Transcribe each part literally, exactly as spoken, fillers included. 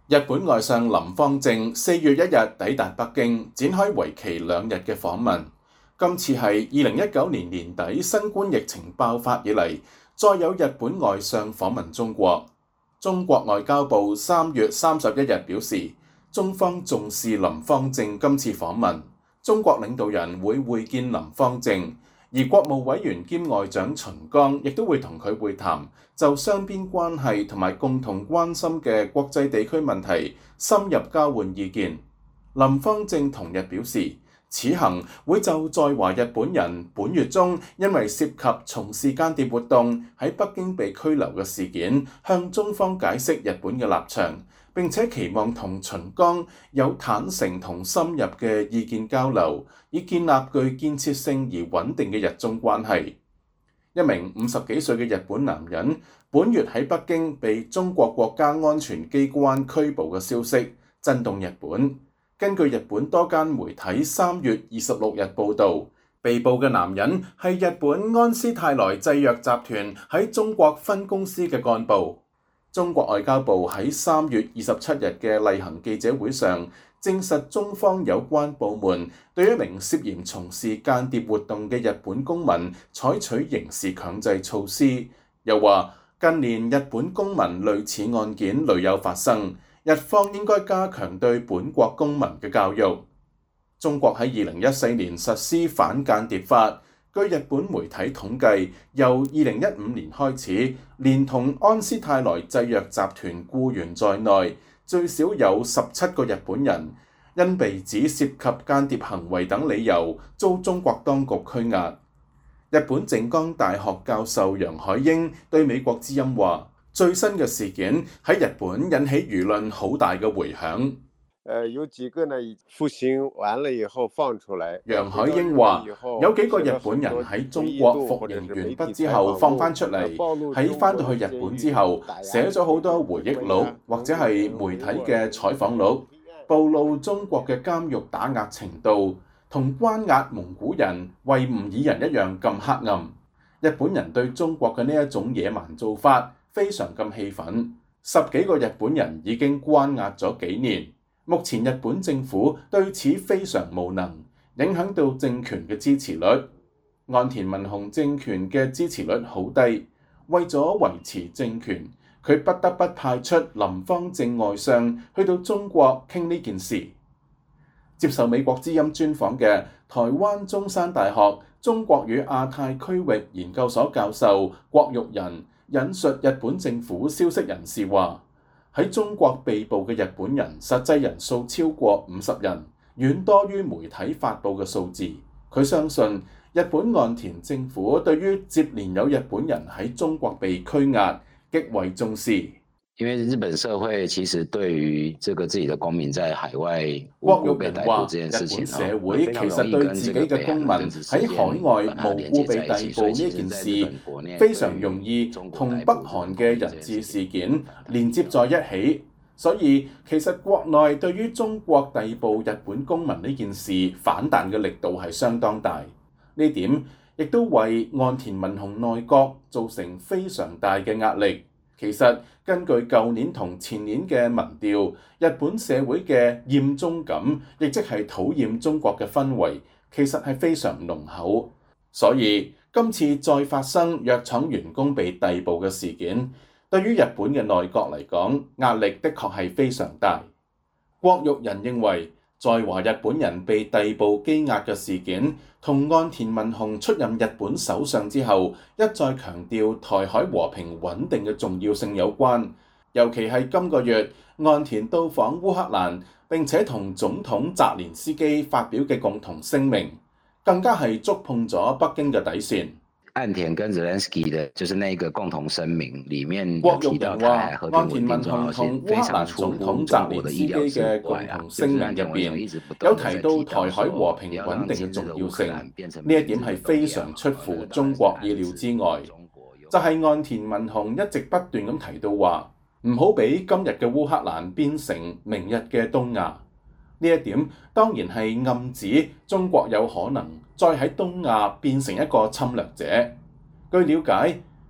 日本外相林芳正四月一日抵達北京，展開為期兩日嘅訪問。今次係二零一九年年底新冠疫情爆發以嚟，再有日本外相訪問中國。中國外交部三月三十一日表示，中方重視林芳正今次訪問，中國領導人會會見林芳正，而國務委員兼外長秦剛亦都會同佢會談，就雙邊關係同埋共同關心嘅國際地區問題深入交換意見。林芳正同日表示，此行會就在華日本人本月中因為涉及從事間諜活動喺北京被拘留嘅事件，向中方解釋日本嘅立場，並且期望同秦剛有坦誠同深入嘅意見交流，以建立具建設性而穩定嘅日中關係。一名五十幾歲嘅日本男人本月喺北京被中國國家安全機關拘捕嘅消息震動日本。根據日本多間媒體三月二十六日報導，被捕嘅男人係日本安斯泰來製藥集團喺中國分公司嘅幹部。中國外交部喺三月二十七日嘅例行記者會上證實，中方有關部門對一名涉嫌從事間諜活動嘅日本公民採取刑事強制措施，又話近年日本公民類似案件屢有發生，日方應該加強對本國公民嘅教育。中國喺二零一四年實施反間諜法，據日本媒體統計，由二零一五年開始，連同安斯泰來製藥集團僱員在內，最少有十七個日本人因被指涉及間諜行為等理由，遭中國當局拘押。日本靜岡大學教授楊海英對美國之音話，最新嘅事件喺日本引起輿論好大嘅迴響。 誒，有幾個呢？服刑完了以後放出來。 楊海英話，有幾個日本人喺中國服刑完畢之後放翻出嚟，喺翻到去日本之後寫咗好多回憶錄或者係媒體嘅採訪錄，暴露中國嘅監獄打壓程度同關押蒙古人、維吾爾人一樣咁黑暗。日本人對中國嘅呢一種野蠻做法非常咁氣憤，十幾個日本人已經關押咗幾年。目前日本政府對此非常無能，影響到政權嘅支持率。岸田文雄政權嘅支持率好低，為咗維持政權，佢不得不派出林芳正外相去到中國傾呢件事。接受美國之音專訪嘅台灣中山大學中國與亞太區域研究所教授郭玉仁引述日本政府消息人士話，喺中國被捕嘅日本人實際人數超過五十人，遠多於媒體發布嘅數字。佢相信日本岸田政府對於接連有日本人喺中國被拘押極為重視。 因為日本社會其實對於這個自己的公民在海外郭玉仁話，日本社會其實對自己嘅公民喺海外無故被逮捕呢件事非常容易同北韓嘅人質事件連接在一起，所以其實國內對於中國逮捕日本公民呢件事反彈嘅力度係相當大，呢點亦都為岸田文雄內閣造成非常大嘅壓力。其實根據舊年同前年嘅民調，日本社會嘅厭中感，亦即係討厭中國嘅氛圍，其實係非常濃厚。所以今次再發生藥廠員工被逮捕嘅事件，對於日本嘅內閣嚟講，壓力的確係非常大。郭玉仁認為，在華日本人被逮捕羈押嘅事件，同岸田文雄出任日本首相之後一再強調台海和平穩定嘅重要性有關。尤其係今個月岸田到訪烏克蘭，並且同總統澤連斯基發表嘅共同聲明，更加係觸碰咗北京嘅底線。 岸田跟澤連斯基的，就是那個共同聲明裡面郭玉仁話，岸田文雄同烏克蘭總統澤連斯基嘅共同聲明入邊，有提到台海和平穩定嘅重要性，呢一點係非常出乎中國意料之外。就係岸田文雄一直不斷咁提到話，唔好俾今日嘅烏克蘭變成明日嘅東亞。呢一點當然係暗指中國有可能再喺東亞變成一個侵略者。據了解，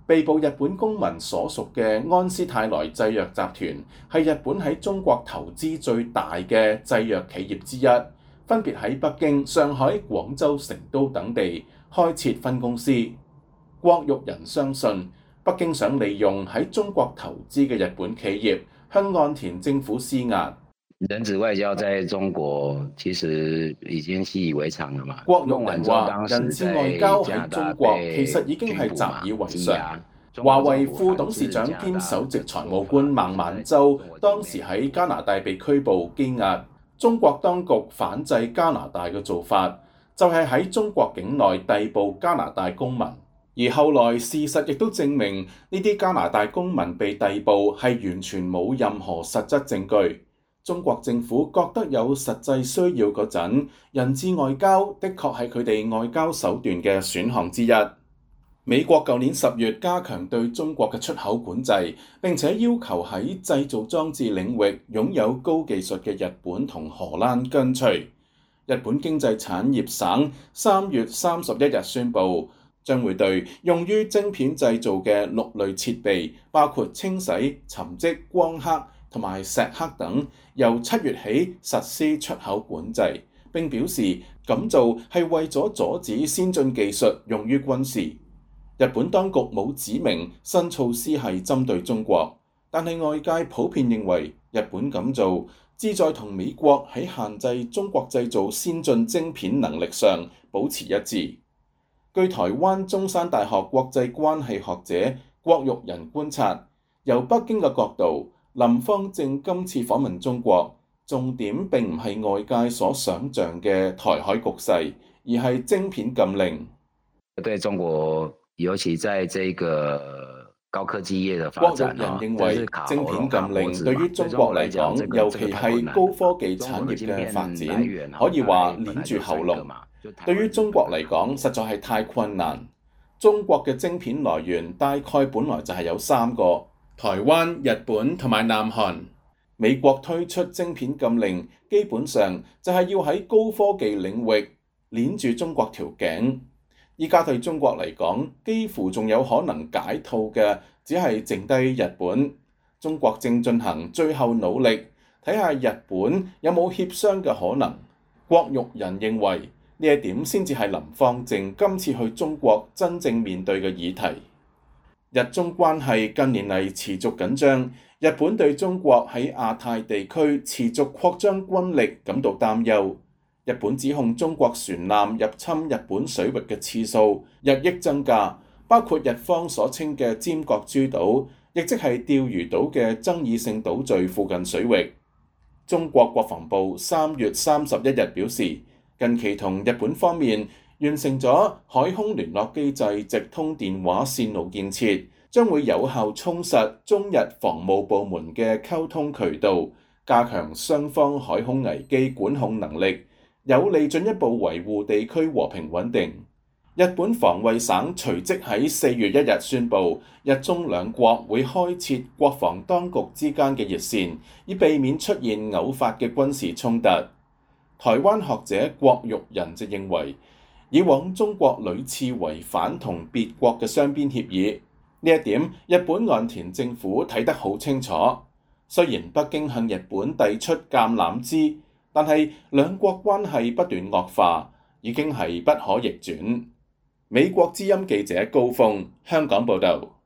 被捕日本公民所屬嘅安斯泰來製藥集團係日本喺中國投資最大嘅製藥企業之一，分別喺北京、上海、廣州、成都等地開設分公司。郭玉仁相信，北京想利用喺中國投資嘅日本企業向岸田政府施壓。 人質外交在中國其實已經習以為常了嘛。 郭玉仁話：人質外交喺中國其實已經係習以為常。華為副董事長兼首席財務官孟晚舟當時喺加拿大被拘捕羈押，中國當局反制加拿大嘅做法，就係喺中國境內逮捕加拿大公民。而後來事實亦都證明，呢啲加拿大公民被逮捕係完全冇任何實質證據。中國政府覺得有實際需要嗰陣，人質外交的確係佢哋外交手段嘅選項之一。美國舊年十月加強對中國嘅出口管制，並且要求喺製造裝置領域擁有高技術嘅日本同荷蘭跟隨。日本經濟產業省三月三十一日宣布，將會對用於晶片製造嘅六類設備，包括清洗、沉積、光刻同埋石刻等，由七月起實施出口管制。並表示咁做係為咗阻止先進技術用於軍事。日本當局冇指明新措施係針對中國，但係外界普遍認為日本咁做旨在同美國喺限制中國製造先進晶片能力上保持一致。據台灣中山大學國際關係學者郭玉仁觀察，由北京嘅角度，林芳正今次訪問中國，重點並唔係外界所想像嘅台海局勢，而係晶片禁令。 對中國，尤其在這個高科技業的發展， 郭玉仁認為晶片禁令對於中國嚟講，尤其係高科技產業嘅發展，可以話捏住喉嚨。對於中國嚟講，實在係太困難。中國嘅晶片來源大概本來就係有三個：台灣、日本同埋南韓。美國推出晶片禁令，基本上就係要喺高科技領域捏住中國條頸。依家對中國嚟講，幾乎仲有可能解套嘅，只係剩低日本。中國正進行最後努力，睇下日本有冇協商嘅可能。郭玉仁認為呢一點先至係林芳正今次去中國真正面對嘅議題。日中關係近年嚟持續緊張，日本對中國喺亞太地區持續擴張軍力感到擔憂。日本指控中國船艦入侵日本水域嘅次數日益增加，包括日方所稱嘅尖閣諸島，亦即係釣魚島嘅爭議性島嶼附近水域。中國國防部三月三十一日表示，近期同日本方面完成咗海空聯絡機制直通電話線路建設，將會有效充實中日防務部門嘅溝通渠道，加強雙方海空危機管控能力，有利進一步維護地區和平穩定。日本防衛省隨即喺四月一日宣布，日中兩國會開設國防當局之間嘅熱線，以避免出現偶發嘅軍事衝突。台灣學者郭玉仁就認為，以往中國屢次違反同別國嘅雙邊協議，呢一點日本岸田政府睇得好清楚。雖然北京向日本遞出橄欖枝，但係兩國關係不斷惡化，已經係不可逆轉。美國之音記者高峰香港報導。